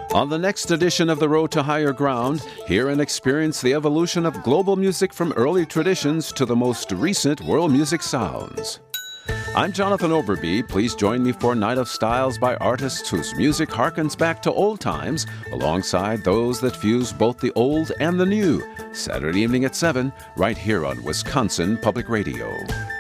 On the next edition of The Road to Higher Ground, hear and experience the evolution of global music from early traditions to the most recent world music sounds. I'm Jonathan Overby. Please join me for Night of Styles by artists whose music harkens back to old times, alongside those that fuse both the old and the new. Saturday evening at 7, right here on Wisconsin Public Radio.